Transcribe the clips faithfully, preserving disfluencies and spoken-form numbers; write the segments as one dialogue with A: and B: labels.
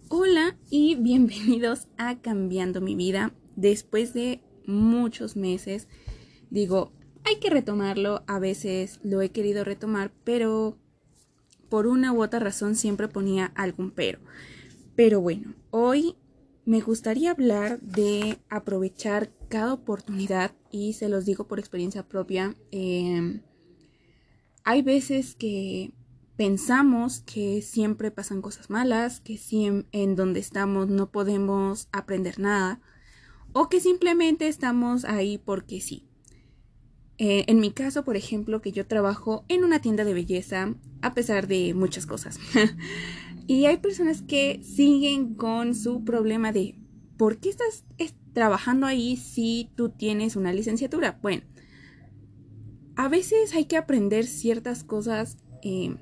A: Hola y bienvenidos a Cambiando mi vida. Después de muchos meses, digo, hay que retomarlo. A veces lo he querido retomar, pero por una u otra razón siempre ponía algún pero. Pero bueno, hoy me gustaría hablar de aprovechar cada oportunidad y se los digo por experiencia propia. Eh, hay veces que pensamos que siempre pasan cosas malas, que siem- en donde estamos no podemos aprender nada o que simplemente estamos ahí porque sí. Eh, en mi caso, por ejemplo, que yo trabajo en una tienda de belleza a pesar de muchas cosas. Y hay personas que siguen con su problema de ¿por qué estás trabajando ahí si tú tienes una licenciatura? Bueno, a veces hay que aprender ciertas cosas eh,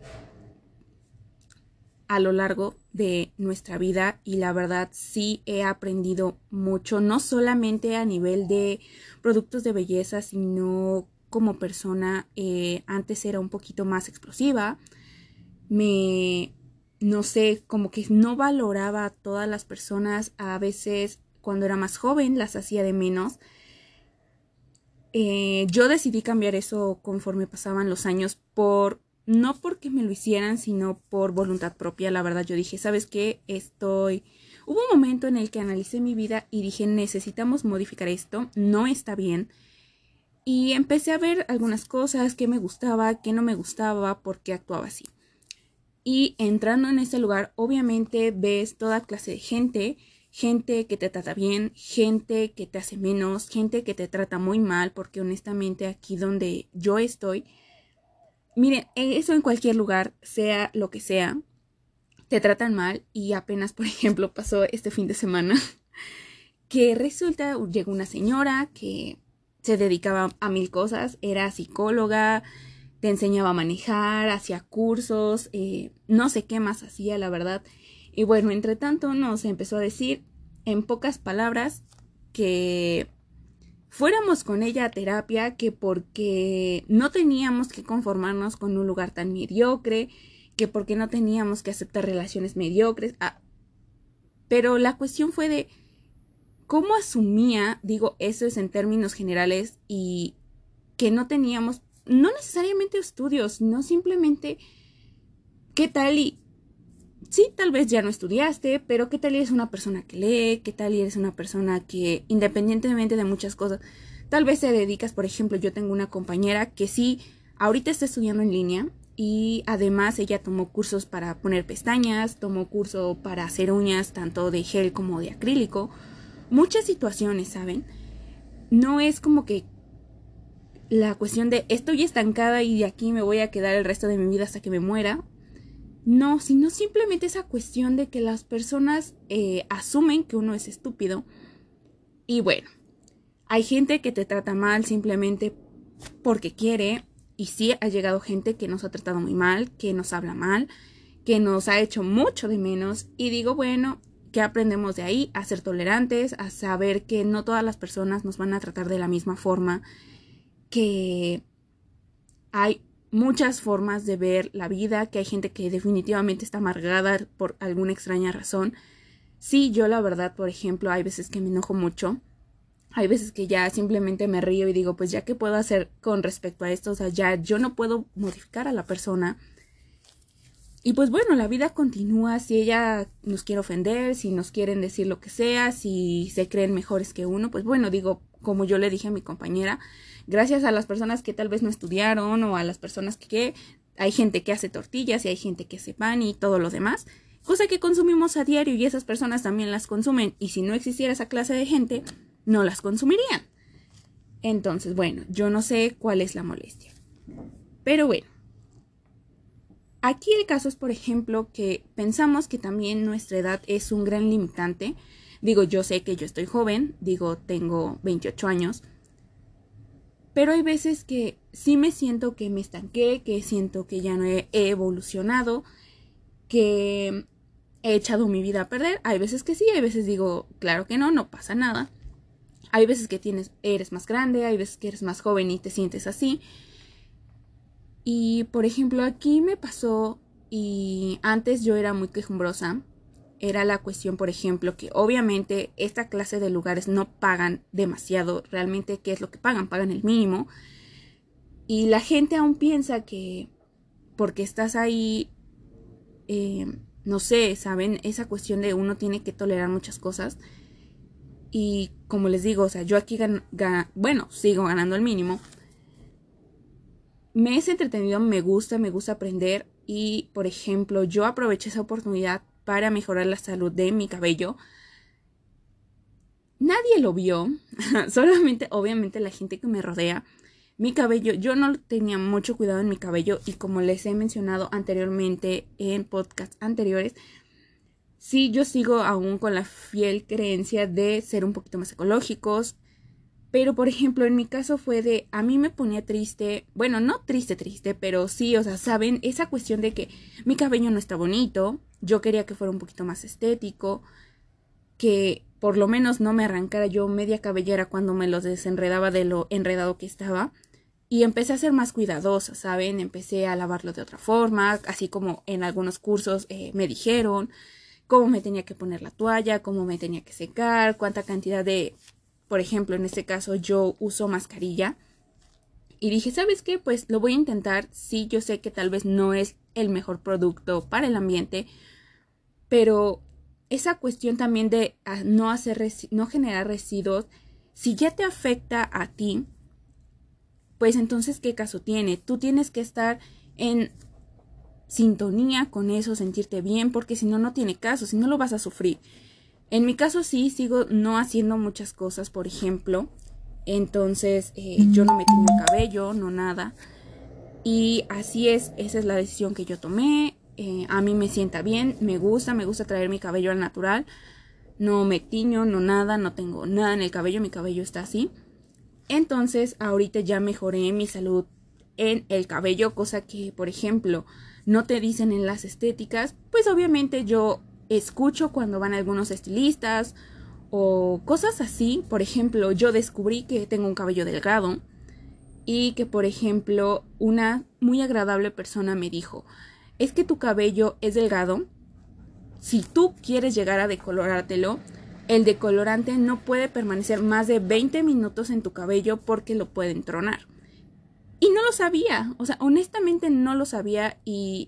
A: a lo largo de nuestra vida y la verdad sí he aprendido mucho, no solamente a nivel de productos de belleza, sino como persona. Eh, antes era un poquito más explosiva, me, no sé, como que no valoraba a todas las personas, a veces cuando era más joven las hacía de menos. Eh, yo decidí cambiar eso conforme pasaban los años por, no porque me lo hicieran, sino por voluntad propia. La verdad, yo dije, ¿sabes qué? Estoy... Hubo un momento en el que analicé mi vida y dije, necesitamos modificar esto, no está bien. Y empecé a ver algunas cosas, qué me gustaba, qué no me gustaba, por qué actuaba así. Y entrando en ese lugar, obviamente ves toda clase de gente, gente que te trata bien, gente que te hace menos, gente que te trata muy mal, porque honestamente aquí donde yo estoy, miren, eso en cualquier lugar, sea lo que sea, te tratan mal y apenas, por ejemplo, pasó este fin de semana que resulta, llegó una señora que se dedicaba a mil cosas, era psicóloga, te enseñaba a manejar, hacía cursos, eh, no sé qué más hacía, la verdad. Y bueno, entre tanto nos empezó a decir, en pocas palabras, que fuéramos con ella a terapia, que porque no teníamos que conformarnos con un lugar tan mediocre, que porque no teníamos que aceptar relaciones mediocres. Ah, pero la cuestión fue de cómo asumía, digo, eso es en términos generales, y que no teníamos, no necesariamente estudios, no simplemente qué tal y sí, tal vez ya no estudiaste, pero qué tal y eres una persona que lee, qué tal y eres una persona que independientemente de muchas cosas, tal vez te dedicas, por ejemplo, yo tengo una compañera que sí, ahorita está estudiando en línea y además ella tomó cursos para poner pestañas, tomó curso para hacer uñas tanto de gel como de acrílico, muchas situaciones, ¿saben? No es como que la cuestión de estoy estancada y de aquí me voy a quedar el resto de mi vida hasta que me muera. No, sino simplemente esa cuestión de que las personas eh, asumen que uno es estúpido. Y bueno, hay gente que te trata mal simplemente porque quiere. Y sí, ha llegado gente que nos ha tratado muy mal, que nos habla mal, que nos ha hecho mucho de menos. Y digo, bueno, ¿qué aprendemos de ahí? A ser tolerantes, a saber que no todas las personas nos van a tratar de la misma forma, que hay muchas formas de ver la vida, que hay gente que definitivamente está amargada por alguna extraña razón. Sí, yo la verdad, por ejemplo, hay veces que me enojo mucho, hay veces que ya simplemente me río y digo, pues ya qué puedo hacer con respecto a esto, o sea, ya yo no puedo modificar a la persona. Y pues bueno, la vida continúa, si ella nos quiere ofender, si nos quieren decir lo que sea, si se creen mejores que uno, pues bueno, digo, como yo le dije a mi compañera, gracias a las personas que tal vez no estudiaron o a las personas que, que hay gente que hace tortillas y hay gente que hace pan y todo lo demás, cosa que consumimos a diario y esas personas también las consumen y si no existiera esa clase de gente, no las consumirían. Entonces, bueno, yo no sé cuál es la molestia. Pero bueno, aquí el caso es, por ejemplo, que pensamos que también nuestra edad es un gran limitante. Digo, yo sé que yo estoy joven, digo, tengo veintiocho años, pero hay veces que sí me siento que me estanqué, que siento que ya no he evolucionado, que he echado mi vida a perder. Hay veces que sí, hay veces digo, claro que no, no pasa nada. Hay veces que tienes, eres más grande, hay veces que eres más joven y te sientes así. Y por ejemplo, aquí me pasó, y antes yo era muy quejumbrosa. era la cuestión, por ejemplo, que obviamente esta clase de lugares no pagan demasiado. Realmente, ¿qué es lo que pagan? Pagan el mínimo. Y la gente aún piensa que porque estás ahí, eh, no sé, ¿saben? Esa cuestión de uno tiene que tolerar muchas cosas. Y como les digo, o sea, yo aquí, gan- gan- bueno, sigo ganando el mínimo. Me es entretenido, me gusta, me gusta aprender. Y, por ejemplo, yo aproveché esa oportunidad para mejorar la salud de mi cabello. Nadie lo vio, solamente obviamente la gente que me rodea. Mi cabello, yo no tenía mucho cuidado en mi cabello y como les he mencionado anteriormente en podcasts anteriores, sí, yo sigo aún con la fiel creencia de ser un poquito más ecológicos, pero por ejemplo en mi caso fue de, a mí me ponía triste, bueno, no triste, triste, pero sí, o sea, saben, esa cuestión de que mi cabello no está bonito, yo quería que fuera un poquito más estético, que por lo menos no me arrancara yo media cabellera cuando me los desenredaba de lo enredado que estaba. Y empecé a ser más cuidadosa, ¿saben? Empecé a lavarlo de otra forma, así como en algunos cursos eh, me dijeron cómo me tenía que poner la toalla, cómo me tenía que secar, cuánta cantidad de, por ejemplo, en este caso yo uso mascarilla. Y dije, ¿sabes qué? Pues lo voy a intentar. Sí, yo sé que tal vez no es el mejor producto para el ambiente, pero esa cuestión también de ah, no hacer resi- no generar residuos, si ya te afecta a ti, pues entonces ¿qué caso tiene? Tú tienes que estar en sintonía con eso, sentirte bien, porque si no, no tiene caso, si no lo vas a sufrir. En mi caso sí, sigo no haciendo muchas cosas, por ejemplo, entonces eh, yo no me tiño el cabello, no nada, y así es, esa es la decisión que yo tomé. Eh, a mí me sienta bien, me gusta, me gusta traer mi cabello al natural, no me tiño, no nada, no tengo nada en el cabello, mi cabello está así. Entonces ahorita ya mejoré mi salud en el cabello, cosa que por ejemplo no te dicen en las estéticas. Pues obviamente yo escucho cuando van algunos estilistas o cosas así. Por ejemplo, yo descubrí que tengo un cabello delgado y que por ejemplo una muy agradable persona me dijo, es que tu cabello es delgado, si tú quieres llegar a decolorártelo, el decolorante no puede permanecer más de veinte minutos en tu cabello porque lo pueden tronar. Y no lo sabía, o sea, honestamente no lo sabía y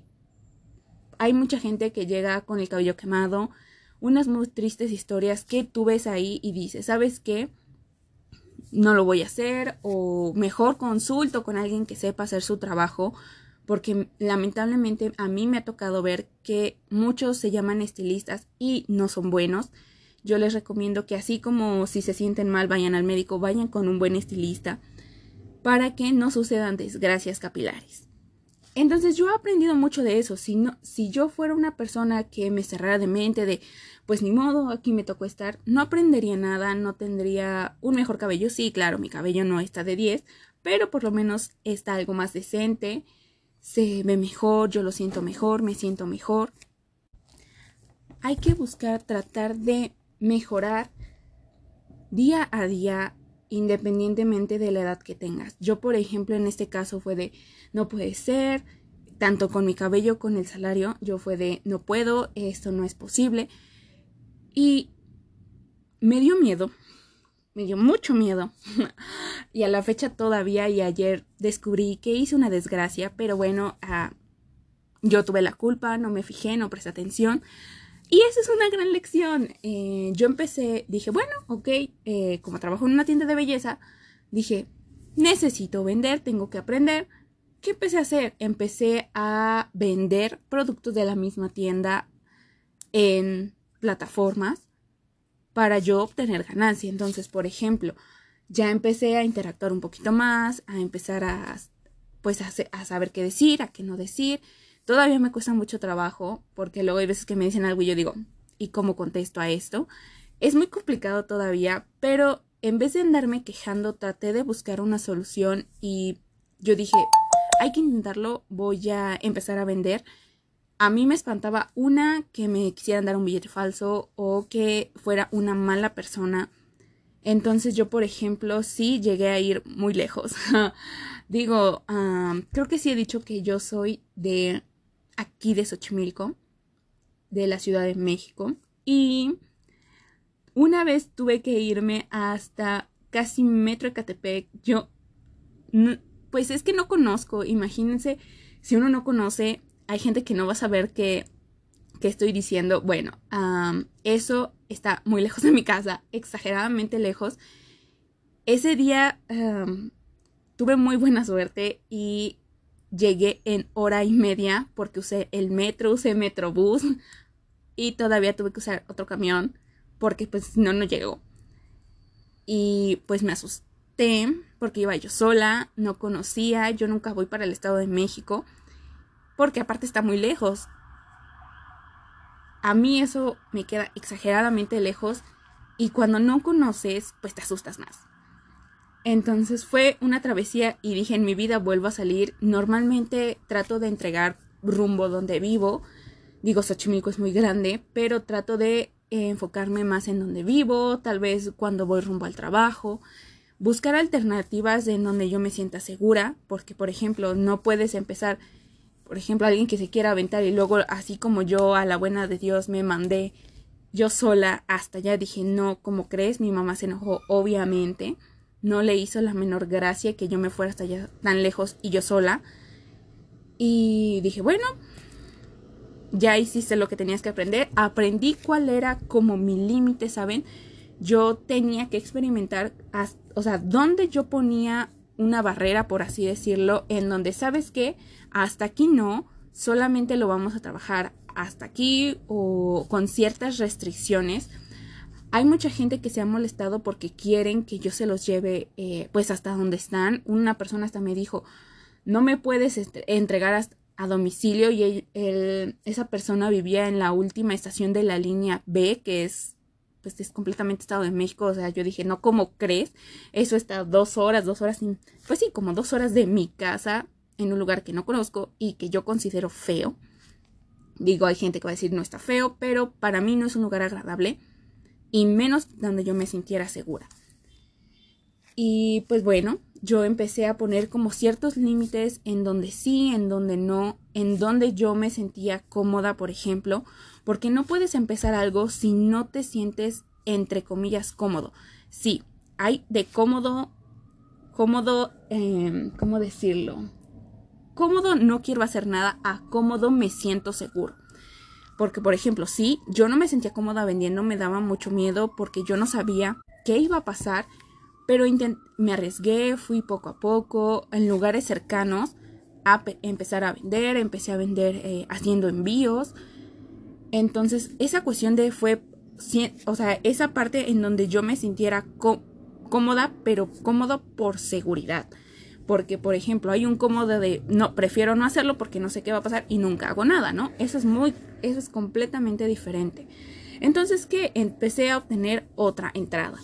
A: hay mucha gente que llega con el cabello quemado, unas muy tristes historias que tú ves ahí y dices, ¿sabes qué? No lo voy a hacer o mejor consulto con alguien que sepa hacer su trabajo, porque lamentablemente a mí me ha tocado ver que muchos se llaman estilistas y no son buenos. Yo les recomiendo que así como si se sienten mal vayan al médico, vayan con un buen estilista para que no sucedan desgracias capilares. Entonces yo he aprendido mucho de eso. Si, no, si yo fuera una persona que me cerrara de mente de, pues ni modo, aquí me tocó estar, no aprendería nada, no tendría un mejor cabello. Sí, claro, mi cabello no está de diez, pero por lo menos está algo más decente, se ve mejor, yo lo siento mejor, me siento mejor. Hay que buscar tratar de mejorar día a día independientemente de la edad que tengas. Yo, por ejemplo, en este caso fue de, no puede ser, tanto con mi cabello, con el salario, yo fue de, no puedo, esto no es posible. Y me dio miedo, me dio mucho miedo. Y a la fecha todavía, y ayer descubrí que hice una desgracia, pero bueno, uh, yo tuve la culpa, no me fijé, no presté atención. Y esa es una gran lección. Eh, yo empecé, dije, bueno, ok, eh, como trabajo en una tienda de belleza, dije, necesito vender, tengo que aprender. ¿Qué empecé a hacer? Empecé a vender productos de la misma tienda en plataformas para yo obtener ganancia. Entonces, por ejemplo, ya empecé a interactuar un poquito más, a empezar a, pues, a, a saber qué decir, a qué no decir. Todavía me cuesta mucho trabajo porque luego hay veces que me dicen algo y yo digo, ¿y cómo contesto a esto? Es muy complicado todavía, pero en vez de andarme quejando, traté de buscar una solución y yo dije, hay que intentarlo, voy a empezar a vender. A mí me espantaba una, que me quisieran dar un billete falso o que fuera una mala persona. Entonces yo, por ejemplo, sí llegué a ir muy lejos. Digo, um, creo que sí he dicho que yo soy de aquí de Xochimilco, de la Ciudad de México. Y una vez tuve que irme hasta casi Metro Ecatepec. Yo, no, pues es que no conozco, imagínense, si uno no conoce, hay gente que no va a saber qué, qué estoy diciendo. Bueno, um, eso está muy lejos de mi casa, exageradamente lejos. Ese día um, tuve muy buena suerte y llegué en hora y media porque usé el metro, usé Metrobús y todavía tuve que usar otro camión porque pues no, no llegó. Y pues me asusté porque iba yo sola, no conocía, yo nunca voy para el Estado de México porque aparte está muy lejos. A mí eso me queda exageradamente lejos y cuando no conoces pues te asustas más. Entonces fue una travesía y dije, en mi vida vuelvo a salir. Normalmente trato de entregar rumbo donde vivo. Digo, Xochimilco es muy grande, pero trato de eh, enfocarme más en donde vivo, tal vez cuando voy rumbo al trabajo. Buscar alternativas en donde yo me sienta segura, porque, por ejemplo, no puedes empezar, por ejemplo, alguien que se quiera aventar y luego, así como yo, a la buena de Dios, me mandé yo sola hasta allá. Dije, no, ¿cómo crees? Mi mamá se enojó, obviamente. No le hizo la menor gracia que yo me fuera hasta allá tan lejos y yo sola. Y dije, bueno, ya hiciste lo que tenías que aprender. Aprendí cuál era como mi límite, ¿saben? Yo tenía que experimentar, o sea, dónde yo ponía una barrera, por así decirlo, en donde, ¿sabes qué? Hasta aquí no, solamente lo vamos a trabajar hasta aquí o con ciertas restricciones. Hay mucha gente que se ha molestado porque quieren que yo se los lleve eh, pues hasta donde están. Una persona hasta me dijo, no me puedes entregar hasta a domicilio, y él, él, esa persona vivía en la última estación de la línea B, que es pues es completamente Estado de México. O sea, yo dije, no, ¿cómo crees? Eso está dos horas, dos horas, sin, pues sí, como dos horas de mi casa, en un lugar que no conozco y que yo considero feo. Digo, hay gente que va a decir no está feo, pero para mí no es un lugar agradable, y menos donde yo me sintiera segura. Y pues bueno, yo empecé a poner como ciertos límites en donde sí, en donde no, en donde yo me sentía cómoda, por ejemplo, porque no puedes empezar algo si no te sientes, entre comillas, cómodo. Sí, hay de cómodo, cómodo, eh, ¿cómo decirlo? Cómodo no quiero hacer nada, a cómodo me siento seguro. Porque, por ejemplo, sí, yo no me sentía cómoda vendiendo, me daba mucho miedo porque yo no sabía qué iba a pasar, pero intent- me arriesgué, fui poco a poco en lugares cercanos a pe- empezar a vender, empecé a vender eh, haciendo envíos. Entonces, esa cuestión de fue, o sea, esa parte en donde yo me sintiera có- cómoda, pero cómodo por seguridad. Porque, por ejemplo, hay un cómodo de, no, prefiero no hacerlo porque no sé qué va a pasar y nunca hago nada, ¿no? Eso es muy, eso es completamente diferente. Entonces, que empecé a obtener otra entrada.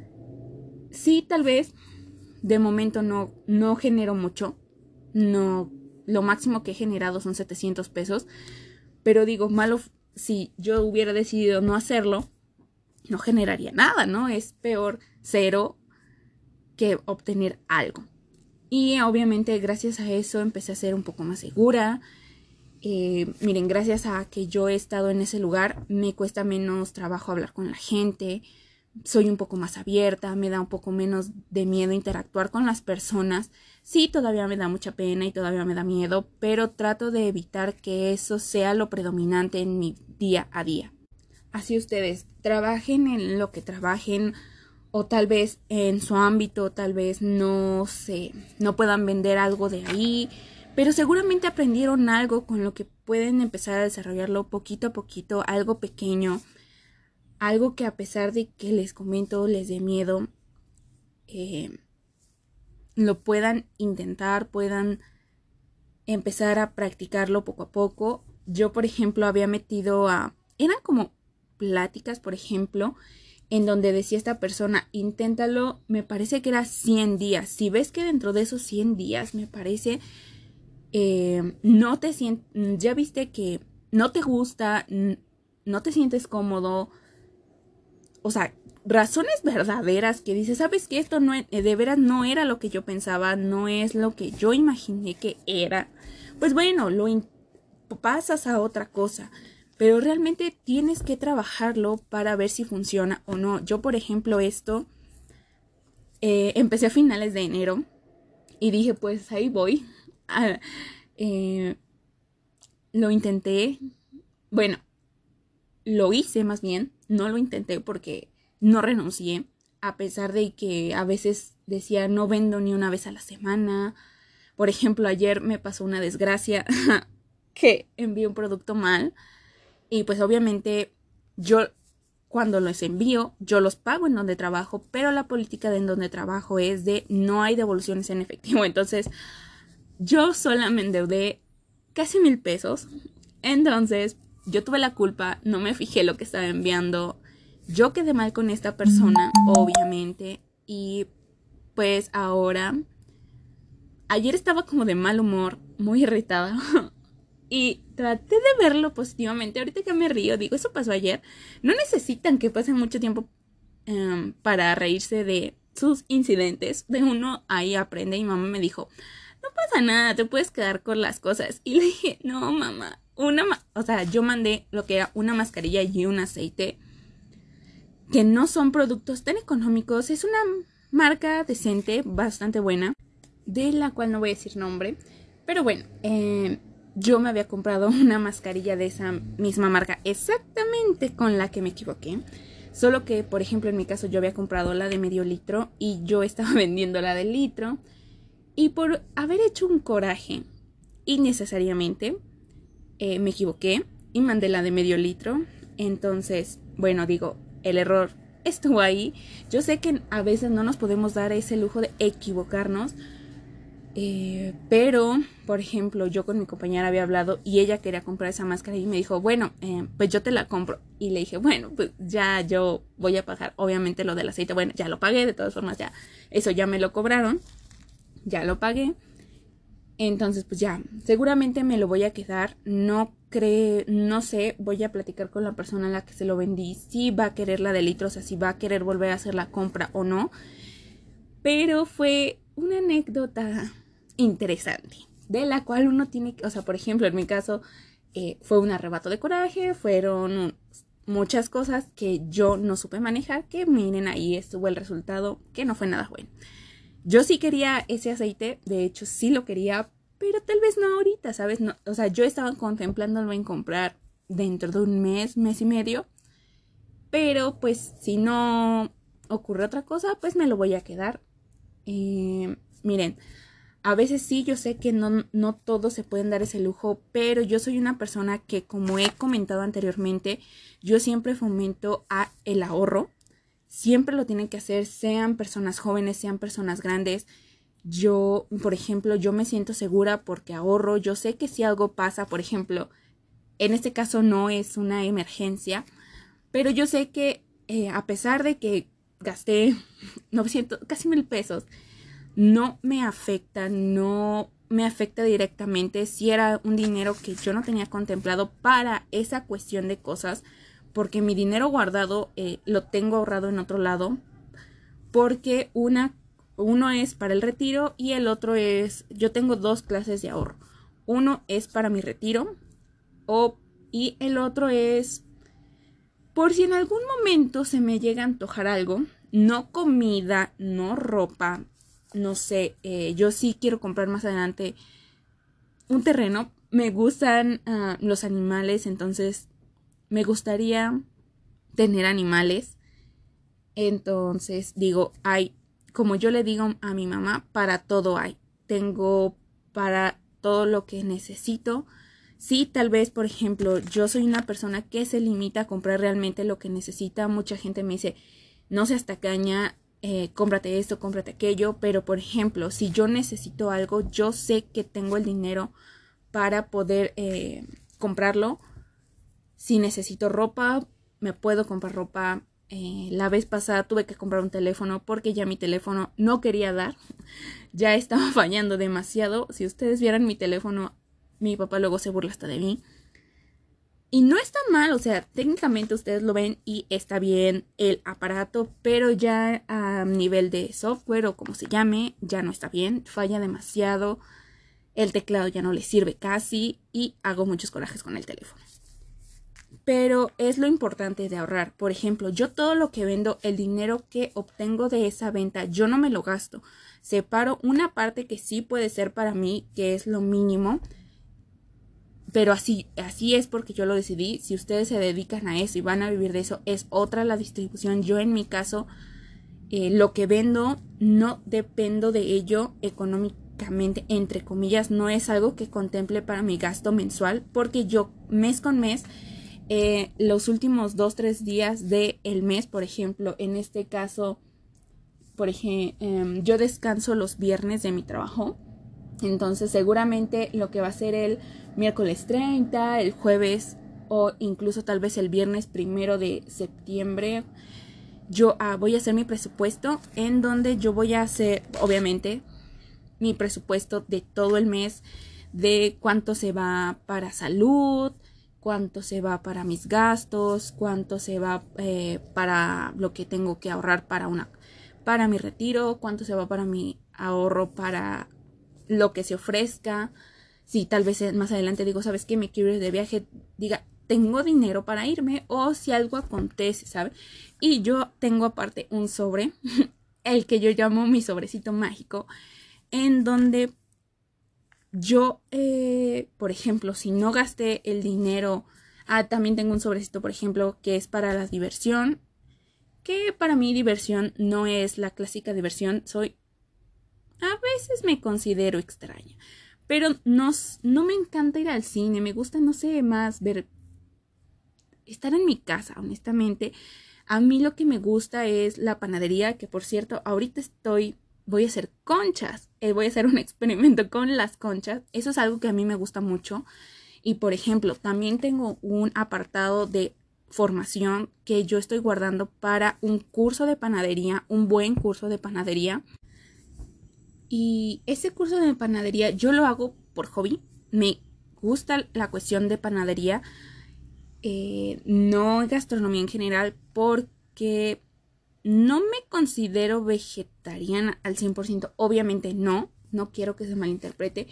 A: Sí, tal vez, de momento no, no genero mucho. No, lo máximo que he generado son setecientos pesos. Pero digo, malo, si yo hubiera decidido no hacerlo, no generaría nada, ¿no? Es peor cero que obtener algo. Y obviamente gracias a eso empecé a ser un poco más segura. Eh, miren, gracias a que yo he estado en ese lugar, me cuesta menos trabajo hablar con la gente. Soy un poco más abierta, me da un poco menos de miedo interactuar con las personas. Sí, todavía me da mucha pena y todavía me da miedo, pero trato de evitar que eso sea lo predominante en mi día a día. Así ustedes trabajen en lo que trabajen, o tal vez en su ámbito, tal vez no sé, no puedan vender algo de ahí, pero seguramente aprendieron algo con lo que pueden empezar a desarrollarlo poquito a poquito, algo pequeño, algo que a pesar de que les comento les dé miedo, eh, lo puedan intentar, puedan empezar a practicarlo poco a poco. Yo, por ejemplo, había metido a, eran como pláticas, por ejemplo, en donde decía esta persona, inténtalo, me parece que era cien días. Si ves que dentro de esos cien días, me parece, eh, no te sientes, ya viste que no te gusta, no te sientes cómodo, o sea, razones verdaderas que dices, ¿sabes qué? Esto no, de veras no era lo que yo pensaba, no es lo que yo imaginé que era. Pues bueno, lo in- pasas a otra cosa. pero realmente tienes que trabajarlo para ver si funciona o no. Yo, por ejemplo, esto eh, empecé a finales de enero y dije, pues ahí voy. Ah, eh, lo intenté, bueno, lo hice más bien, no lo intenté porque no renuncié, a pesar de que a veces decía no vendo ni una vez a la semana. Por ejemplo, ayer me pasó una desgracia que envié un producto mal y pues obviamente yo cuando los envío, yo los pago en donde trabajo, pero la política de en donde trabajo es de no hay devoluciones en efectivo. Entonces, yo sola me endeudé casi mil pesos. Entonces, yo tuve la culpa, no me fijé lo que estaba enviando. Yo quedé mal con esta persona, obviamente. Y pues ahora, ayer estaba como de mal humor, muy irritada. Y traté de verlo positivamente. Ahorita que me río, digo, eso pasó ayer. No necesitan que pase mucho tiempo um, para reírse de sus incidentes. De uno ahí aprende. Y mamá me dijo, no pasa nada, te puedes quedar con las cosas. Y le dije, no, mamá, una ma o sea, yo mandé lo que era una mascarilla y un aceite, que no son productos tan económicos. Es una marca decente, bastante buena, de la cual no voy a decir nombre. Pero bueno, eh, yo me había comprado una mascarilla de esa misma marca, exactamente con la que me equivoqué. Solo que, por ejemplo, en mi caso yo había comprado la de medio litro y yo estaba vendiendo la de litro. Y por haber hecho un coraje innecesariamente, eh, me equivoqué y mandé la de medio litro. Entonces, bueno, digo, el error estuvo ahí. Yo sé que a veces no nos podemos dar ese lujo de equivocarnos. Eh, pero, por ejemplo, yo con mi compañera había hablado y ella quería comprar esa máscara y me dijo, bueno, eh, pues yo te la compro. Y le dije, bueno, pues ya yo voy a pagar, obviamente lo del aceite. Bueno, ya lo pagué, de todas formas, ya, eso ya me lo cobraron. Ya lo pagué. Entonces, pues ya, seguramente me lo voy a quedar. No creo, no sé, voy a platicar con la persona a la que se lo vendí. Si va a querer la de litro, o sea, si va a querer volver a hacer la compra o no. Pero fue una anécdota interesante, de la cual uno tiene que, o sea, por ejemplo, en mi caso, eh, fue un arrebato de coraje, fueron muchas cosas que yo no supe manejar, que miren, ahí estuvo el resultado, que no fue nada bueno. Yo sí quería ese aceite, de hecho sí lo quería, pero tal vez no ahorita, ¿sabes? No, o sea, yo estaba contemplándolo en comprar dentro de un mes, mes y medio, pero pues si no ocurre otra cosa, pues me lo voy a quedar. Eh, miren, a veces sí, yo sé que no, no todos se pueden dar ese lujo, pero yo soy una persona que, como he comentado anteriormente, yo siempre fomento a el ahorro. Siempre lo tienen que hacer, sean personas jóvenes, sean personas grandes. Yo, por ejemplo, yo me siento segura porque ahorro. Yo sé que si algo pasa, por ejemplo, en este caso no es una emergencia, pero yo sé que eh, a pesar de que gasté novecientos, casi mil pesos, no me afecta, no me afecta directamente si era un dinero que yo no tenía contemplado para esa cuestión de cosas, porque mi dinero guardado eh, lo tengo ahorrado en otro lado, porque una, uno es para el retiro y el otro es, yo tengo dos clases de ahorro. Uno es para mi retiro o, y el otro es por si en algún momento se me llega a antojar algo, no comida, no ropa, no sé, eh, yo sí quiero comprar más adelante un terreno. Me gustan uh, los animales, entonces me gustaría tener animales. Entonces digo, hay, como yo le digo a mi mamá, para todo hay. Tengo para todo lo que necesito. Sí, tal vez, por ejemplo, yo soy una persona que se limita a comprar realmente lo que necesita. Mucha gente me dice, no seas tacaña, eh, cómprate esto, cómprate aquello. Pero, por ejemplo, si yo necesito algo, yo sé que tengo el dinero para poder eh, comprarlo. Si necesito ropa, me puedo comprar ropa. Eh, la vez pasada tuve que comprar un teléfono porque ya mi teléfono no quería dar. Ya estaba fallando demasiado. Si ustedes vieran mi teléfono, mi papá luego se burla hasta de mí. Y no está mal, o sea, técnicamente ustedes lo ven y está bien el aparato, pero ya a nivel de software o como se llame, ya no está bien, falla demasiado, el teclado ya no le sirve casi y hago muchos corajes con el teléfono. Pero es lo importante de ahorrar. Por ejemplo, yo todo lo que vendo, el dinero que obtengo de esa venta, yo no me lo gasto. Separo una parte que sí puede ser para mí, que es lo mínimo. Pero así, así es porque yo lo decidí. Si ustedes se dedican a eso y van a vivir de eso, es otra la distribución. Yo en mi caso, eh, lo que vendo no dependo de ello económicamente, entre comillas, no es algo que contemple para mi gasto mensual, porque yo mes con mes, eh, los últimos dos, tres días del mes, por ejemplo, en este caso, por ejemplo, eh, yo descanso los viernes de mi trabajo. Entonces seguramente lo que va a ser el miércoles treinta, el jueves o incluso tal vez el viernes primero de septiembre, yo ah, voy a hacer mi presupuesto en donde yo voy a hacer, obviamente, mi presupuesto de todo el mes, de cuánto se va para salud, cuánto se va para mis gastos, cuánto se va eh, para lo que tengo que ahorrar para una, para mi retiro, cuánto se va para mi ahorro para lo que se ofrezca. Si tal vez más adelante digo, ¿sabes qué? Me quiero ir de viaje, diga, tengo dinero para irme, o si algo acontece, ¿sabes? Y yo tengo aparte un sobre, el que yo llamo mi sobrecito mágico, en donde yo, eh, por ejemplo, si no gasté el dinero, ah, también tengo un sobrecito, por ejemplo, que es para la diversión, que para mí diversión no es la clásica diversión, soy a veces me considero extraña, pero no, no me encanta ir al cine, me gusta, no sé, más ver, estar en mi casa, honestamente. A mí lo que me gusta es la panadería, que por cierto, ahorita estoy, voy a hacer conchas, eh, voy a hacer un experimento con las conchas, eso es algo que a mí me gusta mucho. Y por ejemplo, también tengo un apartado de formación que yo estoy guardando para un curso de panadería, un buen curso de panadería. Y ese curso de panadería yo lo hago por hobby. Me gusta la cuestión de panadería, eh, no gastronomía en general, porque no me considero vegetariana al cien por ciento. Obviamente no, no quiero que se malinterprete,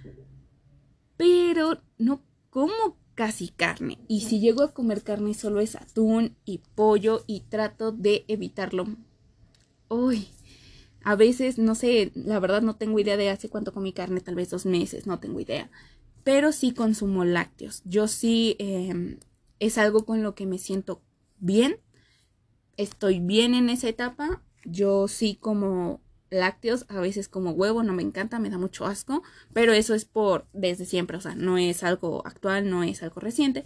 A: pero no como casi carne. Y si llego a comer carne solo es atún y pollo y trato de evitarlo. Uy, a veces, no sé, la verdad no tengo idea de hace cuánto comí carne, tal vez dos meses, no tengo idea. Pero sí consumo lácteos. Yo sí, eh, es algo con lo que me siento bien. Estoy bien en esa etapa. Yo sí como lácteos, a veces como huevo, no me encanta, me da mucho asco. Pero eso es por desde siempre, o sea, no es algo actual, no es algo reciente.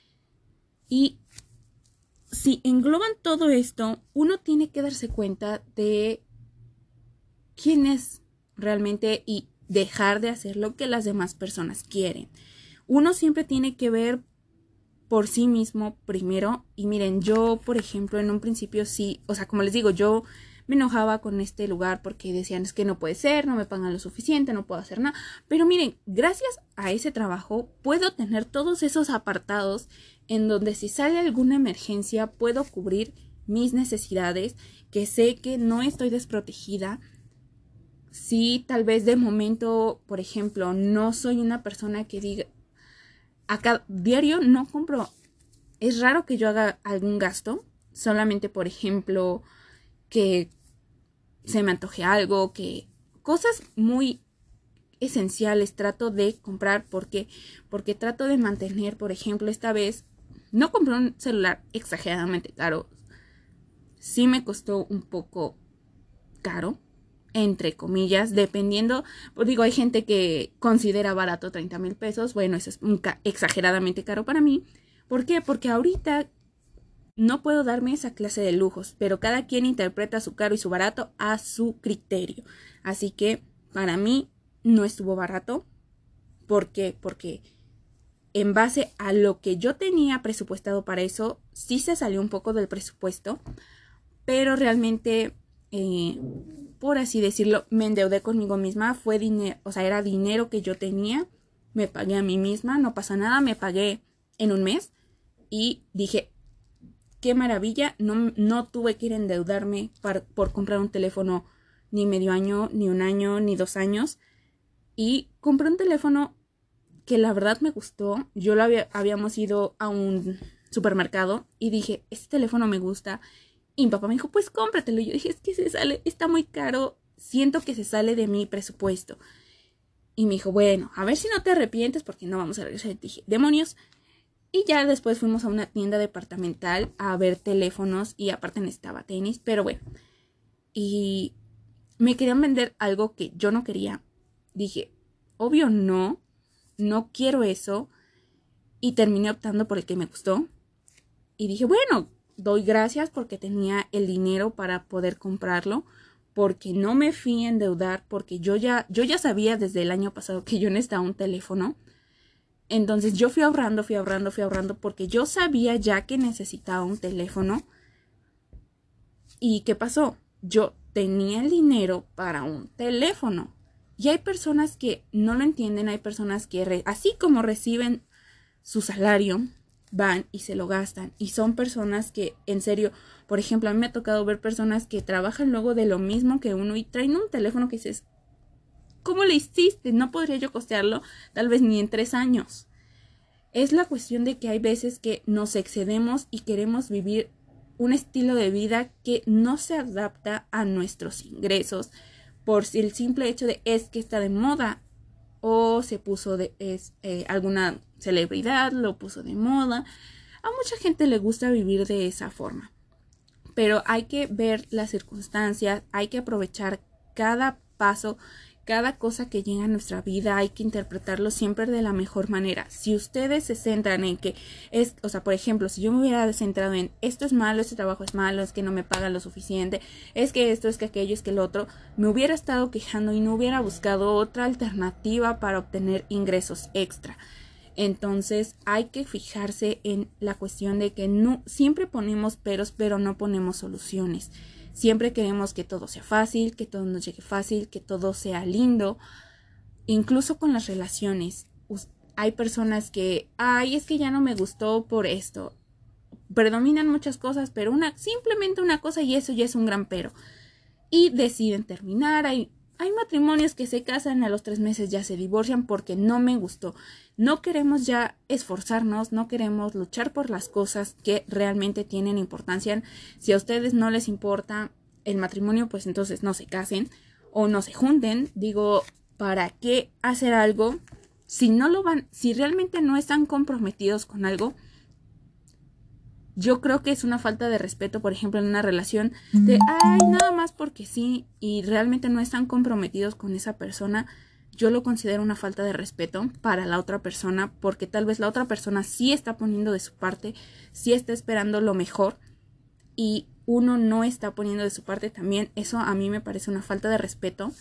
A: Y si engloban todo esto, uno tiene que darse cuenta de quién es realmente y dejar de hacer lo que las demás personas quieren. Uno siempre tiene que ver por sí mismo primero. Y miren, yo, por ejemplo, en un principio sí, o sea, como les digo, yo me enojaba con este lugar porque decían, es que no puede ser, no me pagan lo suficiente, no puedo hacer nada. Pero miren, gracias a ese trabajo puedo tener todos esos apartados en donde si sale alguna emergencia puedo cubrir mis necesidades, que sé que no estoy desprotegida. Sí, tal vez de momento, por ejemplo, no soy una persona que diga, acá diario no compro, es raro que yo haga algún gasto, solamente por ejemplo que se me antoje algo, que cosas muy esenciales trato de comprar. porque porque trato de mantener, por ejemplo, esta vez no compré un celular exageradamente caro, sí me costó un poco caro, entre comillas, dependiendo, pues digo, hay gente que considera barato treinta mil pesos, bueno, eso es un ca- exageradamente caro para mí. ¿Por qué? Porque ahorita no puedo darme esa clase de lujos, pero cada quien interpreta su caro y su barato a su criterio. Así que para mí no estuvo barato. ¿Por qué? Porque en base a lo que yo tenía presupuestado para eso, sí se salió un poco del presupuesto, pero realmente, eh, por así decirlo, me endeudé conmigo misma. Fue dinero, o sea, era dinero que yo tenía, me pagué a mí misma, no pasa nada, me pagué en un mes y dije, qué maravilla, no, no tuve que ir a endeudarme para, por comprar un teléfono ni medio año, ni un año, ni dos años. Y compré un teléfono que la verdad me gustó. Yo lo había, habíamos ido a un supermercado y dije, este teléfono me gusta. Y mi papá me dijo, pues cómpratelo. Y yo dije, es que se sale, está muy caro, siento que se sale de mi presupuesto. Y me dijo, bueno, a ver si no te arrepientes porque no vamos a regresar. Y dije, demonios. Y ya después fuimos a una tienda departamental a ver teléfonos y aparte necesitaba tenis, pero bueno. Y me querían vender algo que yo no quería. Dije, obvio no, no quiero eso. Y terminé optando por el que me gustó. Y dije, bueno, doy gracias porque tenía el dinero para poder comprarlo. Porque no me fui a endeudar. Porque yo ya, yo ya sabía desde el año pasado que yo necesitaba un teléfono. Entonces yo fui ahorrando, fui ahorrando, fui ahorrando. Porque yo sabía ya que necesitaba un teléfono. ¿Y qué pasó? Yo tenía el dinero para un teléfono. Y hay personas que no lo entienden. Hay personas que re- así como reciben su salario, van y se lo gastan. Y son personas que, en serio, por ejemplo, a mí me ha tocado ver personas que trabajan luego de lo mismo que uno y traen un teléfono que dices, ¿cómo le hiciste? No podría yo costearlo tal vez ni en tres años. Es la cuestión de que hay veces que nos excedemos y queremos vivir un estilo de vida que no se adapta a nuestros ingresos por el simple hecho de es que está de moda o se puso de es eh, alguna celebridad lo puso de moda. A mucha gente le gusta vivir de esa forma, pero hay que ver las circunstancias, hay que aprovechar cada paso, cada cosa que llega a nuestra vida, hay que interpretarlo siempre de la mejor manera. Si ustedes se centran en que es, o sea, por ejemplo, si yo me hubiera centrado en esto es malo, este trabajo es malo, es que no me pagan lo suficiente, es que esto, es que aquello, es que el otro, me hubiera estado quejando y no hubiera buscado otra alternativa para obtener ingresos extra. Entonces hay que fijarse en la cuestión de que no siempre ponemos peros, pero no ponemos soluciones. Siempre queremos que todo sea fácil, que todo nos llegue fácil, que todo sea lindo. Incluso con las relaciones. Hay personas que, ay, es que ya no me gustó por esto. Predominan muchas cosas, pero una, simplemente una cosa y eso ya es un gran pero. Y deciden terminar. Hay, hay matrimonios que se casan, a los tres meses ya se divorcian porque no me gustó. No queremos ya esforzarnos, no queremos luchar por las cosas que realmente tienen importancia. Si a ustedes no les importa el matrimonio, pues entonces no se casen o no se junten. Digo, ¿para qué hacer algo si no lo van, si realmente no están comprometidos con algo? Yo creo que es una falta de respeto, por ejemplo, en una relación de, ay, nada más porque sí, y realmente no están comprometidos con esa persona. Yo lo considero una falta de respeto para la otra persona, porque tal vez la otra persona sí está poniendo de su parte, sí está esperando lo mejor, y uno no está poniendo de su parte también. Eso a mí me parece una falta de respeto.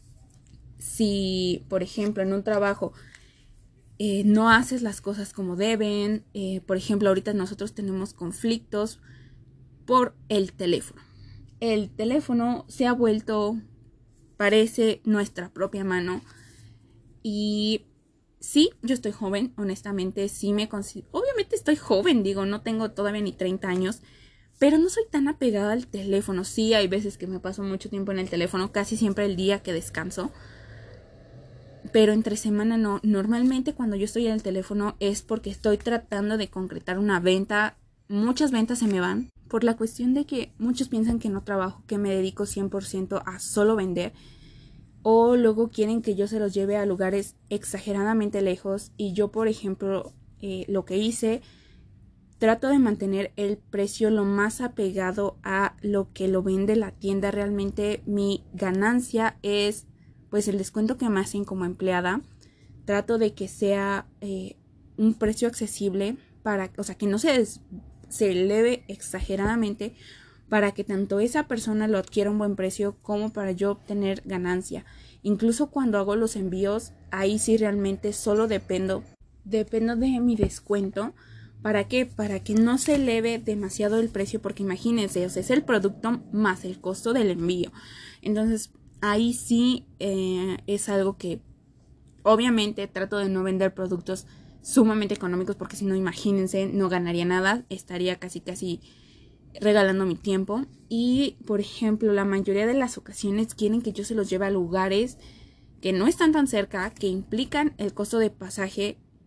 A: Si, por ejemplo, en un trabajo Eh, no haces las cosas como deben. Eh, por ejemplo, ahorita nosotros tenemos conflictos por el teléfono. El teléfono se ha vuelto, parece nuestra propia mano. Y sí, yo estoy joven, honestamente, sí me considero, obviamente estoy joven, digo, no tengo todavía ni treinta años, pero no soy tan apegada al teléfono. Sí, hay veces que me paso mucho tiempo en el teléfono, casi siempre el día que descanso. Pero entre semana no. Normalmente cuando yo estoy en el teléfono es porque estoy tratando de concretar una venta. Muchas ventas se me van por la cuestión de que muchos piensan que no trabajo, que me dedico cien por ciento a solo vender. O luego quieren que yo se los lleve a lugares exageradamente lejos. Y yo, por ejemplo, eh, lo que hice, trato de mantener el precio lo más apegado a lo que lo vende la tienda. Realmente mi ganancia es pues el descuento que me hacen como empleada. Trato de que sea eh, un precio accesible para, o sea, que no se, des, se eleve exageradamente para que tanto esa persona lo adquiera a un buen precio como para yo obtener ganancia. Incluso cuando hago los envíos, ahí sí realmente solo dependo, dependo de mi descuento. ¿Para qué? Para que no se eleve demasiado el precio, porque imagínense, o sea, es el producto más el costo del envío. Entonces, ahí sí eh, es algo que obviamente trato de no vender productos sumamente económicos, porque si no, imagínense, no ganaría nada, estaría casi casi regalando mi tiempo. Y por ejemplo, la mayoría de las ocasiones quieren que yo se los lleve a lugares que no están tan cerca, que implican el costo de pasaje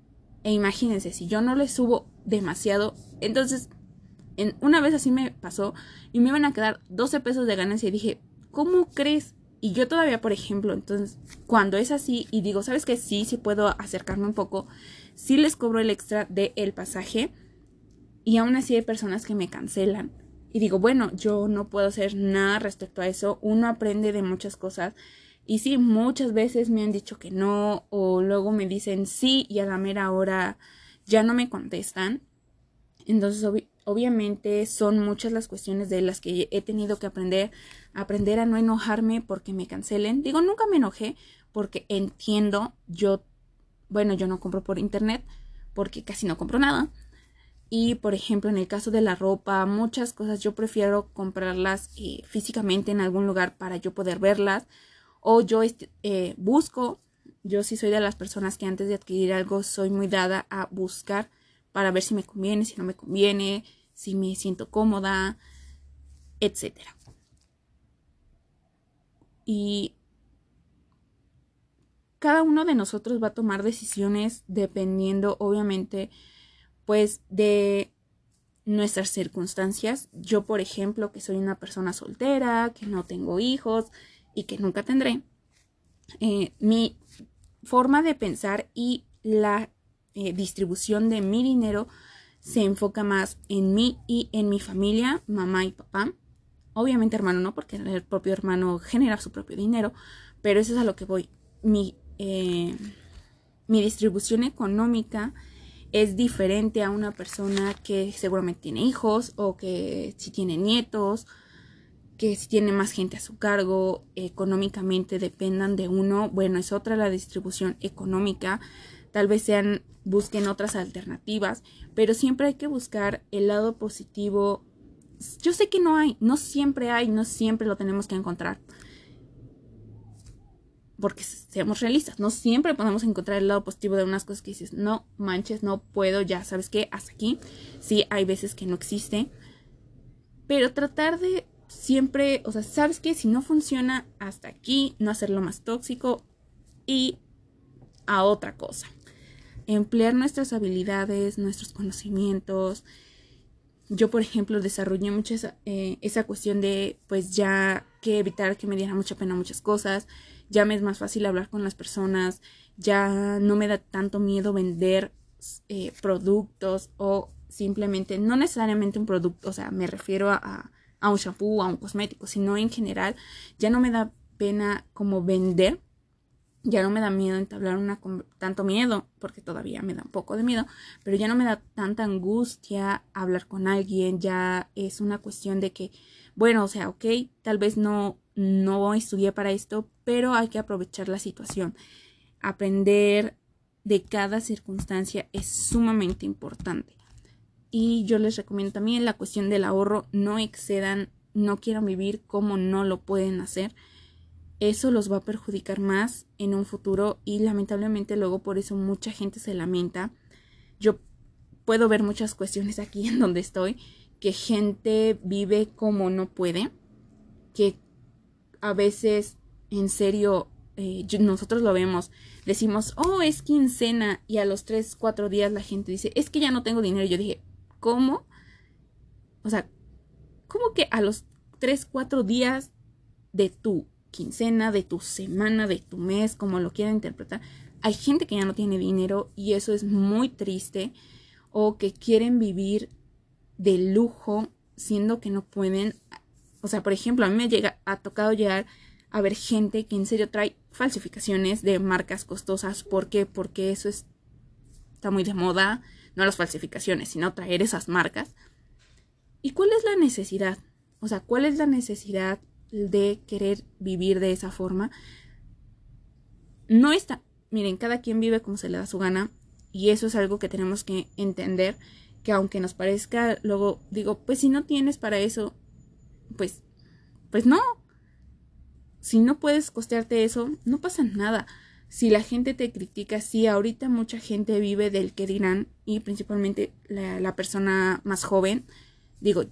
A: E imagínense, si yo no le subo demasiado, entonces en, una vez así me pasó y me iban a quedar doce pesos de ganancia y dije, ¿cómo crees? Y yo todavía, por ejemplo, entonces cuando es así y digo, ¿sabes qué? Sí, sí puedo acercarme un poco, sí les cobro el extra del pasaje y aún así hay personas que me cancelan. Y digo, bueno, yo no puedo hacer nada respecto a eso. Uno aprende de muchas cosas. Y sí, muchas veces me han dicho que no, o luego me dicen sí y a la mera hora ya no me contestan. Entonces, ob- obviamente son muchas las cuestiones de las que he tenido que aprender, aprender a no enojarme porque me cancelen. Digo, nunca me enojé porque entiendo, yo, bueno, yo no compro por internet porque casi no compro nada. Y, por ejemplo, en el caso de la ropa, muchas cosas yo prefiero comprarlas eh, físicamente en algún lugar para yo poder verlas. O yo eh, busco, yo sí soy de las personas que antes de adquirir algo soy muy dada a buscar para ver si me conviene, si no me conviene, si me siento cómoda, etcétera. Y cada uno de nosotros va a tomar decisiones dependiendo, obviamente, pues de nuestras circunstancias. Yo, por ejemplo, que soy una persona soltera, que no tengo hijos y que nunca tendré, eh, mi forma de pensar y la eh, distribución de mi dinero se enfoca más en mí y en mi familia, mamá y papá. Obviamente hermano no, porque el propio hermano genera su propio dinero, pero eso es a lo que voy. Mi, eh, mi distribución económica es diferente a una persona que seguramente tiene hijos o que si tiene nietos, que si tiene más gente a su cargo, económicamente dependan de uno. Bueno, es otra la distribución económica. Tal vez sean, busquen otras alternativas, pero siempre hay que buscar el lado positivo. Yo sé que no hay, no siempre hay, no siempre lo tenemos que encontrar. Porque seamos realistas, no siempre podemos encontrar el lado positivo de unas cosas que dices, no manches, no puedo, ya sabes qué, hasta aquí. Sí, hay veces que no existe, pero tratar de siempre, o sea, sabes qué, si no funciona, hasta aquí, no hacerlo más tóxico y a otra cosa. Emplear nuestras habilidades, nuestros conocimientos. Yo, por ejemplo, desarrollé mucho esa, eh, esa cuestión de, pues ya que evitar que me diera mucha pena muchas cosas. Ya me es más fácil hablar con las personas. Ya no me da tanto miedo vender eh, productos o simplemente, no necesariamente un producto, o sea, me refiero a, a un shampoo, a un cosmético, sino en general, ya no me da pena como vender. Ya no me da miedo entablar una tanto miedo, porque todavía me da un poco de miedo, pero ya no me da tanta angustia hablar con alguien. Ya es una cuestión de que, bueno, o sea, ok, tal vez no, no estudié para esto, pero hay que aprovechar la situación. Aprender de cada circunstancia es sumamente importante. Y yo les recomiendo también la cuestión del ahorro. No excedan, no quieran vivir como no lo pueden hacer. Eso los va a perjudicar más en un futuro y lamentablemente luego por eso mucha gente se lamenta. Yo puedo ver muchas cuestiones aquí en donde estoy, que gente vive como no puede, que a veces en serio eh, nosotros lo vemos, decimos, oh, es quincena, y a los tres, cuatro días la gente dice, es que ya no tengo dinero. Y yo dije, ¿cómo? O sea, ¿cómo que a los tres, cuatro días de tu quincena, de tu semana, de tu mes, como lo quieran interpretar, hay gente que ya no tiene dinero y eso es muy triste, o que quieren vivir de lujo siendo que no pueden? O sea, por ejemplo, a mí me llega, ha tocado llegar a ver gente que en serio trae falsificaciones de marcas costosas. ¿Por qué? Porque eso es, está muy de moda, no las falsificaciones, sino traer esas marcas. ¿Y cuál es la necesidad? O sea, ¿cuál es la necesidad de querer vivir de esa forma? No está, miren, cada quien vive como se le da su gana y eso es algo que tenemos que entender, que aunque nos parezca, luego digo, pues si no tienes para eso, pues, pues no. Si no puedes costearte eso, no pasa nada. Si la gente te critica, sí, ahorita mucha gente vive del que dirán y principalmente la, la persona más joven. Digo,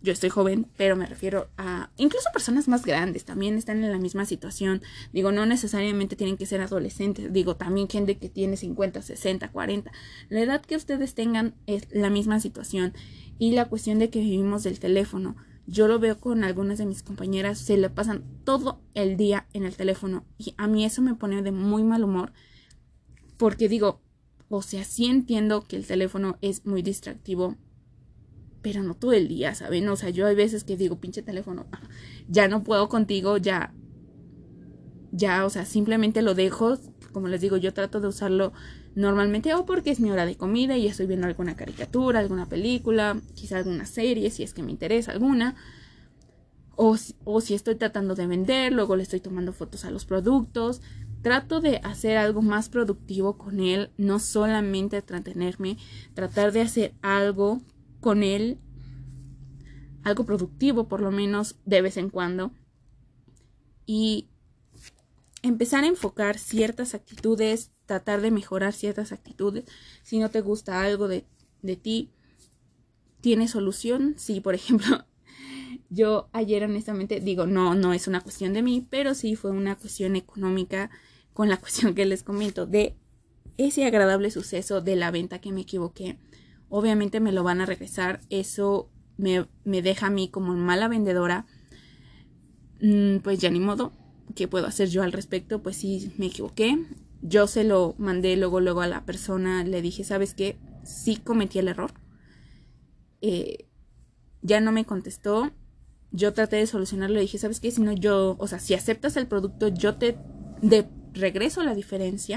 A: yo estoy joven, pero me refiero a incluso personas más grandes también están en la misma situación. Digo, no necesariamente tienen que ser adolescentes. Digo, también gente que tiene cincuenta, sesenta, cuarenta. La edad que ustedes tengan es la misma situación. Y la cuestión de que vivimos del teléfono. Yo lo veo con algunas de mis compañeras, se le pasan todo el día en el teléfono. Y a mí eso me pone de muy mal humor. Porque digo, o sea, sí entiendo que el teléfono es muy distractivo, pero no todo el día, ¿saben? O sea, yo hay veces que digo, pinche teléfono, ya no puedo contigo, ya, ya, o sea, simplemente lo dejo. Como les digo, yo trato de usarlo normalmente o porque es mi hora de comida y estoy viendo alguna caricatura, alguna película, quizá alguna serie, si es que me interesa alguna. O, o si estoy tratando de vender, luego le estoy tomando fotos a los productos. Trato de hacer algo más productivo con él, no solamente entretenerme, tratar de hacer algo con él, algo productivo por lo menos de vez en cuando, y empezar a enfocar ciertas actitudes, tratar de mejorar ciertas actitudes. Si no te gusta algo de, de ti, ¿tiene solución? Si, por ejemplo, yo ayer honestamente digo, no, no es una cuestión de mí, pero sí fue una cuestión económica con la cuestión que les comento de ese agradable suceso de la venta que me equivoqué. Obviamente me lo van a regresar, eso me, me deja a mí como mala vendedora. Mm, pues ya ni modo, ¿qué puedo hacer yo al respecto? Pues sí, me equivoqué. Yo se lo mandé luego, luego a la persona, le dije, ¿sabes qué? Sí cometí el error. Eh, ya no me contestó. Yo traté de solucionarlo, le dije, ¿sabes qué? Si no yo, o sea, si aceptas el producto, yo te de regreso la diferencia.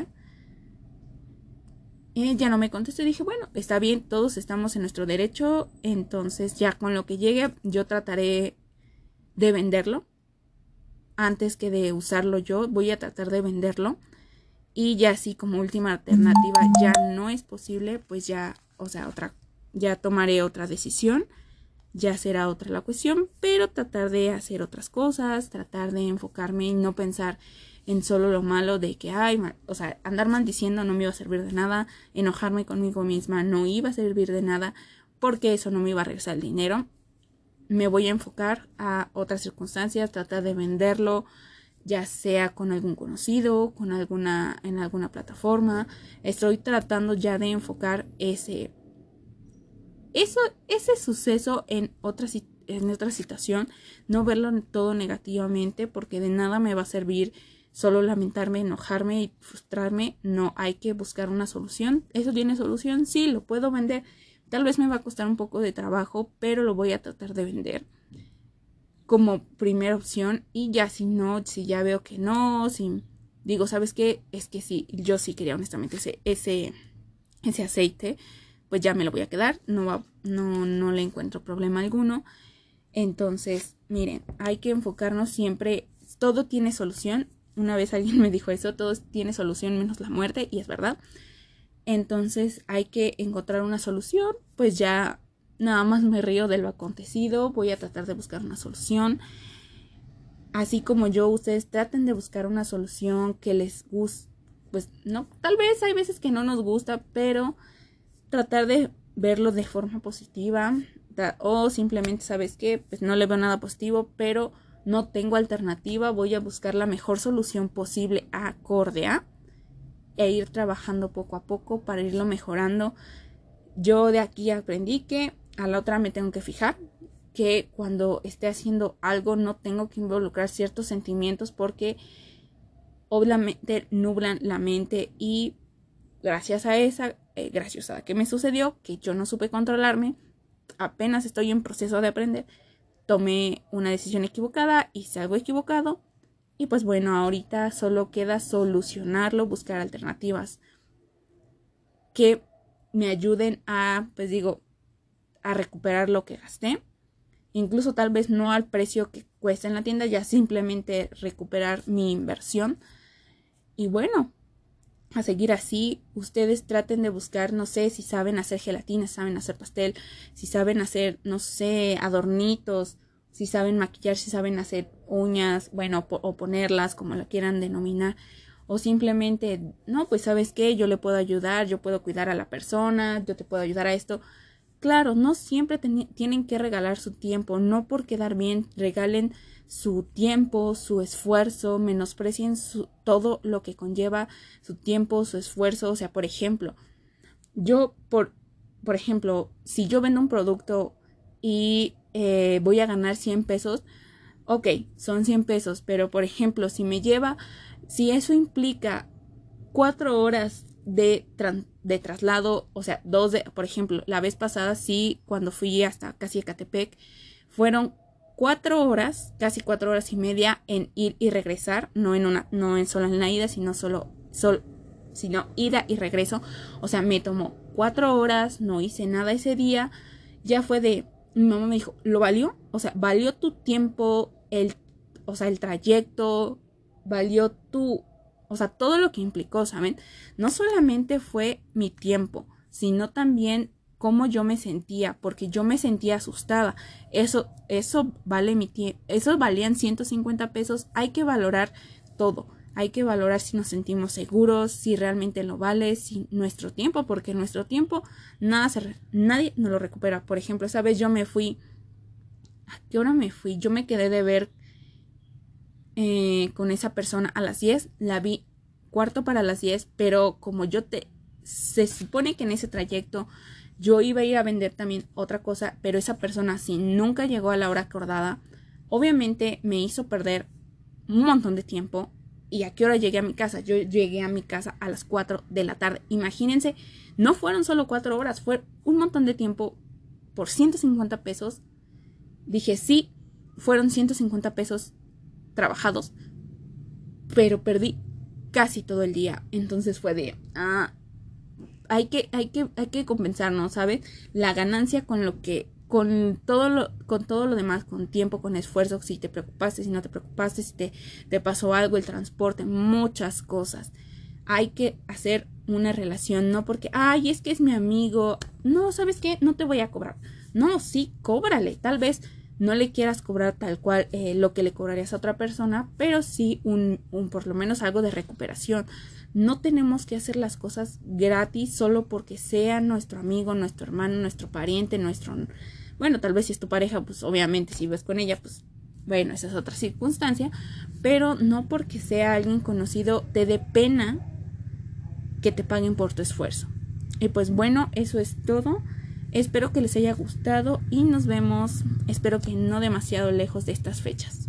A: Eh, ya no me contestó y dije, bueno, está bien, todos estamos en nuestro derecho, entonces ya con lo que llegue yo trataré de venderlo. Antes que de usarlo yo, voy a tratar de venderlo. Y ya así como última alternativa ya no es posible, pues ya, o sea, otra, ya tomaré otra decisión. Ya será otra la cuestión, pero tratar de hacer otras cosas, tratar de enfocarme y no pensar en solo lo malo de que, ay, o sea, andar maldiciendo no me iba a servir de nada, enojarme conmigo misma no iba a servir de nada, porque eso no me iba a regresar el dinero. Me voy a enfocar a otras circunstancias, tratar de venderlo, ya sea con algún conocido, con alguna, en alguna plataforma. Estoy tratando ya de enfocar ese Eso, ese suceso en otra, en otra situación, no verlo todo negativamente, porque de nada me va a servir solo lamentarme, enojarme y frustrarme. No, hay que buscar una solución. ¿Eso tiene solución? Sí, lo puedo vender. Tal vez me va a costar un poco de trabajo, pero lo voy a tratar de vender como primera opción. Y ya si no, si ya veo que no, si digo, ¿sabes qué? Es que sí, yo sí quería honestamente ese, ese, ese aceite, pues ya me lo voy a quedar, no, va, no, no le encuentro problema alguno. Entonces, miren, hay que enfocarnos siempre, todo tiene solución. Una vez alguien me dijo eso, todo tiene solución menos la muerte, y es verdad. Entonces hay que encontrar una solución, pues ya nada más me río de lo acontecido, voy a tratar de buscar una solución. Así como yo, ustedes traten de buscar una solución que les guste, pues no, tal vez hay veces que no nos gusta, pero tratar de verlo de forma positiva, o simplemente, ¿sabes qué? Pues no le veo nada positivo, pero no tengo alternativa, voy a buscar la mejor solución posible acorde a, e ir trabajando poco a poco para irlo mejorando. Yo de aquí aprendí que a la otra me tengo que fijar, que cuando esté haciendo algo no tengo que involucrar ciertos sentimientos, porque obviamente nublan la mente, y gracias a esa, eh, gracias a que me sucedió, que yo no supe controlarme, apenas estoy en proceso de aprender, tomé una decisión equivocada, hice algo equivocado, y pues bueno, ahorita solo queda solucionarlo, buscar alternativas que me ayuden a, pues digo, a recuperar lo que gasté, incluso tal vez no al precio que cuesta en la tienda, ya simplemente recuperar mi inversión. Y bueno, a seguir así. Ustedes traten de buscar, no sé, si saben hacer gelatina, si saben hacer pastel, si saben hacer, no sé, adornitos, si saben maquillar, si saben hacer uñas, bueno, o ponerlas, como la quieran denominar, o simplemente, no, pues sabes qué, yo le puedo ayudar, yo puedo cuidar a la persona, yo te puedo ayudar a esto. claro, no siempre ten- tienen que regalar su tiempo, no por quedar bien, regalen su tiempo, su esfuerzo, menosprecien su, todo lo que conlleva su tiempo, su esfuerzo. O sea, por ejemplo, yo, por, por ejemplo, si yo vendo un producto y eh, voy a ganar cien pesos, ok, son cien pesos, pero por ejemplo, si me lleva, si eso implica cuatro horas de, tran- de traslado, o sea, dos de, por ejemplo, la vez pasada sí, cuando fui hasta casi Ecatepec, fueron cuatro horas, casi cuatro horas y media en ir y regresar, no en una, no en solo en la ida, sino solo, sol, sino ida y regreso. O sea, me tomó cuatro horas, no hice nada ese día, ya fue de, mi mamá me dijo, ¿lo valió? O sea, ¿valió tu tiempo, el, o sea, el trayecto, valió tu, o sea, todo lo que implicó, ¿saben? No solamente fue mi tiempo, sino también cómo yo me sentía, porque yo me sentía asustada. Eso, eso vale mi tiempo, eso valían ciento cincuenta pesos. Hay que valorar todo. Hay que valorar si nos sentimos seguros, si realmente lo vale, si nuestro tiempo, porque nuestro tiempo nada se, nadie nos lo recupera. Por ejemplo, esa vez yo me fui, ¿a qué hora me fui? Yo me quedé de ver eh, con esa persona a las diez, la vi cuarto para las diez, pero como yo te, se supone que en ese trayecto yo iba a ir a vender también otra cosa, pero esa persona si nunca llegó a la hora acordada, obviamente me hizo perder un montón de tiempo. ¿Y a qué hora llegué a mi casa? Yo llegué a mi casa a las cuatro de la tarde. Imagínense, no fueron solo cuatro horas, fue un montón de tiempo por ciento cincuenta pesos. Dije, sí, fueron ciento cincuenta pesos trabajados, pero perdí casi todo el día. Entonces fue de, ah, hay que, hay que, hay que compensarnos, ¿sabes? La ganancia con lo que, con todo lo, con todo lo demás, con tiempo, con esfuerzo, si te preocupaste, si no te preocupaste, si te, te pasó algo, el transporte, muchas cosas. Hay que hacer una relación, no porque, ay, es que es mi amigo. No, ¿sabes qué? No te voy a cobrar. No, sí, cóbrale. Tal vez no le quieras cobrar tal cual eh, lo que le cobrarías a otra persona, pero sí un, un por lo menos algo de recuperación. No tenemos que hacer las cosas gratis solo porque sea nuestro amigo, nuestro hermano, nuestro pariente, nuestro... Bueno, tal vez si es tu pareja, pues obviamente si ves con ella, pues bueno, esa es otra circunstancia, pero no porque sea alguien conocido te dé pena que te paguen por tu esfuerzo. Y pues bueno, eso es todo. Espero que les haya gustado y nos vemos, espero que no demasiado lejos de estas fechas.